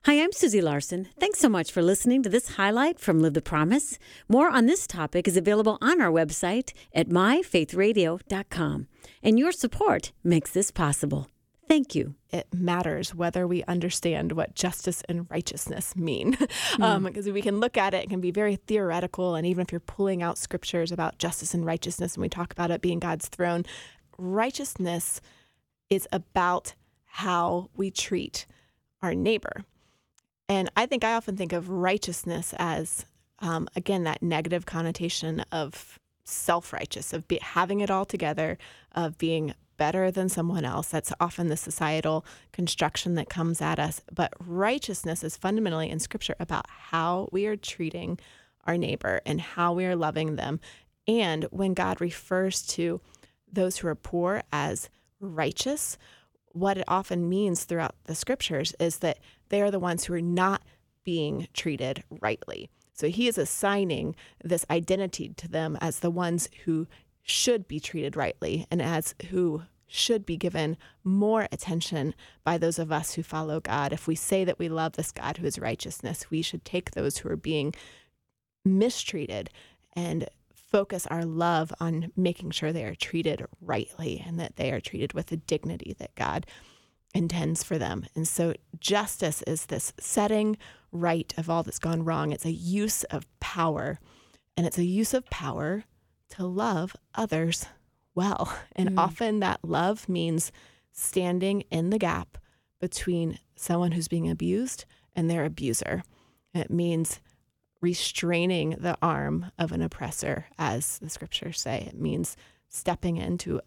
Hi, I'm Susie Larson. Thanks so much for listening to this highlight from Live the Promise. More on this topic is available on our website at myfaithradio.com. And your support makes this possible. Thank you. It matters whether we understand what justice and righteousness mean. Because we can look at it, it can be very theoretical. And even if you're pulling out scriptures about justice and righteousness, and we talk about it being God's throne, righteousness is about how we treat our neighbor. And I often think of righteousness as, again, that negative connotation of self-righteous, of having it all together, of being better than someone else. That's often the societal construction that comes at us. But righteousness is fundamentally in Scripture about how we are treating our neighbor and how we are loving them. And when God refers to those who are poor as righteous, what it often means throughout the Scriptures is that they are the ones who are not being treated rightly. So he is assigning this identity to them as the ones who should be treated rightly and as who should be given more attention by those of us who follow God. If we say that we love this God who is righteousness, we should take those who are being mistreated and focus our love on making sure they are treated rightly and that they are treated with the dignity that God intends for them. And so justice is this setting right of all that's gone wrong. It's a use of power, and it's a use of power to love others well. And often that love means standing in the gap between someone who's being abused and their abuser. It means restraining the arm of an oppressor, as the Scriptures say. It means stepping into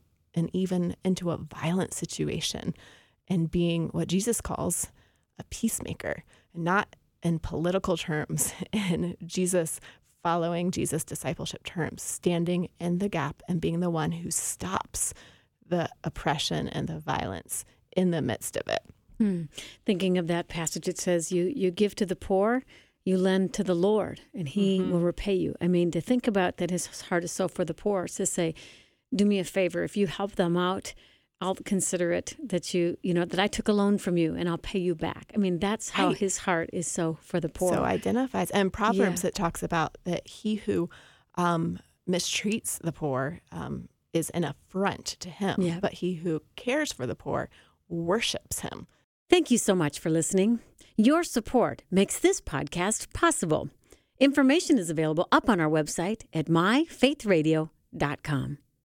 a violent situation and being what Jesus calls a peacemaker, not in political terms, in following Jesus' discipleship terms, standing in the gap and being the one who stops the oppression and the violence in the midst of it. Thinking of that passage, it says, you give to the poor, you lend to the Lord, and he will repay you. I mean, to think about that his heart is so for the poor, it's to say, do me a favor, if you help them out, I'll consider it that that I took a loan from you and I'll pay you back. I mean, that's how his heart is so for the poor. So identifies. And Proverbs, it talks about that he who mistreats the poor is an affront to him, but he who cares for the poor worships him. Thank you so much for listening. Your support makes this podcast possible. Information is available up on our website at myfaithradio.com.